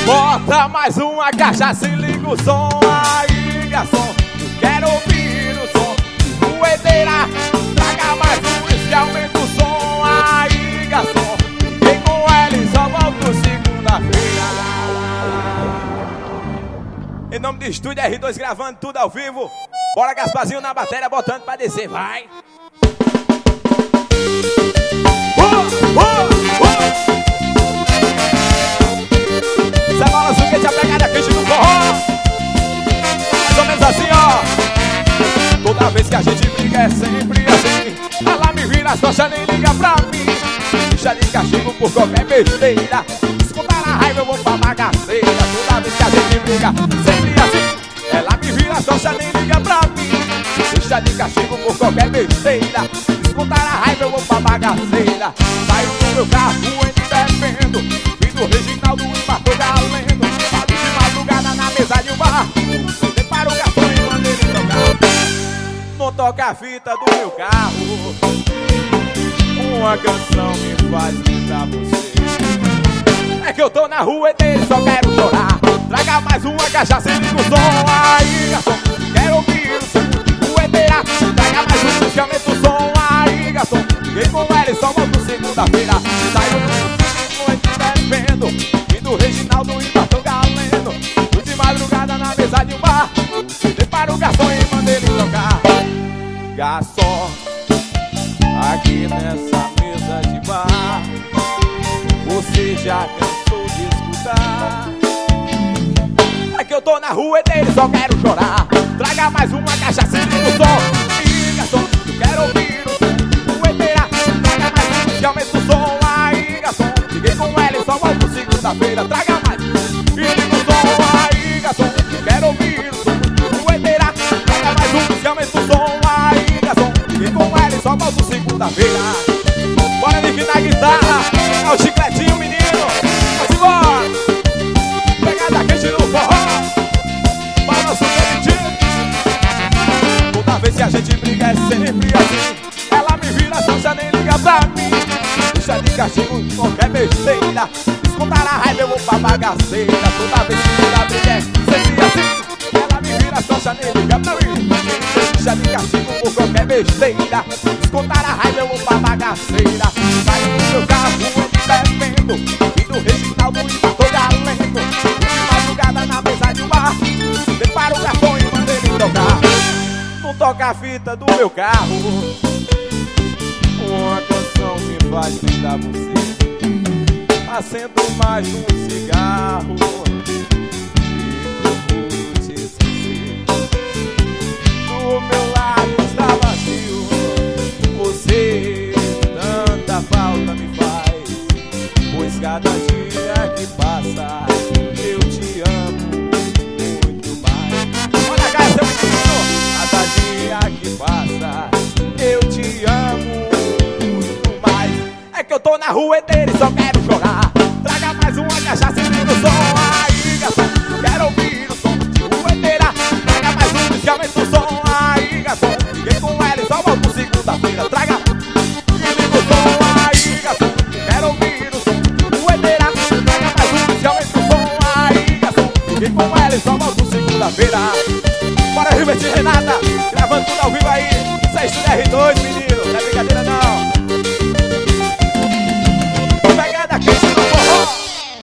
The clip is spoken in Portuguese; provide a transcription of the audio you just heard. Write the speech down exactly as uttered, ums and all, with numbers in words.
Bota mais uma cachaça e liga o som aí, garçom. Eu quero ouvir o som de Ruedeira. Traga mais um e aumenta o som aí, garçom. Fiquei com ela e só volto segunda-feira. Em nome do Estúdio R dois, gravando tudo ao vivo. Bora, Gasparzinho na bateria, botando pra descer, vai. Uh, uh, uh. Essa bola suquete, a pegada quente do forró. Mais ou menos assim, ó. Toda vez que a gente briga é sempre assim. Ela me vira as costas, nem liga pra mim. Deixa de castigo por qualquer besteira. Escutar a raiva, eu vou pra bagaceira. Toda vez que a gente briga, sempre assim. Ela me vira as costas, nem liga pra mim. Deixa de castigo por qualquer besteira. Escutar a raiva, eu vou pra bagaceira. Saio do meu carro, indo bebendo. Vim do Reginaldo e matou galendo. Falo de madrugada na mesa de um bar. Separo o garçom e mando ele trocar. Não toca a fita do meu carro. Uma canção me faz lembrar você. É que eu tô na rua e só quero chorar. Traga mais uma cachaça e liga o som aí, garçom. Quero ouvir o som de Ruedeira. Traga mais um que aumenta o som aí, garçom. Fiquei com ela e só volto segunda-feira. Saiu do noite bebendo. Vim do Reginaldo e matou galeno. Fui de madrugada na mesa de um bar. Separo o garçom e mandei ele trocar. Garçom, aqui nessa mesa de bar, você já cansou de escutar? É que eu tô na rua e dele só quero chorar. Traga mais uma cachaça e liga o som. E garçom, eu quero ouvir o som de Ruedeira. Traga mais um que aumenta o som aí, garçom. Liguei com ela e só volto segunda-feira. Traga mais e liga o som aí, garçom. Eu quero ouvir o som de Ruedeira. Traga mais um que aumenta o som aí, garçom. Liguei com ela e só volto segunda-feira. Bora, Nick na guitarra. É o chicletinho, menino. Vamos embora. Pegada quente no forró. Para nosso queridinho. Toda vez que a gente briga é sempre assim. Ela me vira as costas, nem liga pra mim. Deixa de castigo qualquer besteira. Escutar a raiva, eu vou pra bagaceira. Toda vez que a briga é sempre assim. Ela me vira as costas, nem liga pra mim. Deixa de castigo por qualquer besteira. Escutar a raiva, eu vou pra bagaceira. Saio do meu carro, bebendo. Vim do Reginaldo e matou galendo. De madrugada na mesa de um bar. Separo o garçom e mando ele tocar. Não toca a fita do meu carro. Uma canção me faz lembrar você. Acendo mais um cigarro e procuro te esquecer. O meu lado está vazio. Você tanta falta me faz, pois cada dia que passa eu te amo muito mais. Olha cá, seu menino. Cada dia que passa eu te amo muito mais. É que eu tô na rua inteira e só quero chorar. Traga mais uma cachaça e liga o som aí, garçom. Quero ouvir o som de Ruedeira. Traga mais um que aumenta o som aí, garçom. Liguei com ela e só volto segunda-feira. Traga e liga o som aí, garçom. Quero ouvir o som de Ruedeira. Traga mais um que aumenta o som aí, garçom. Liguei com ela e só volto segunda-feira. Bora, Rivete Renata, gravando tudo ao vivo aí. Isso é Estúdio R dois, menino. Não é brincadeira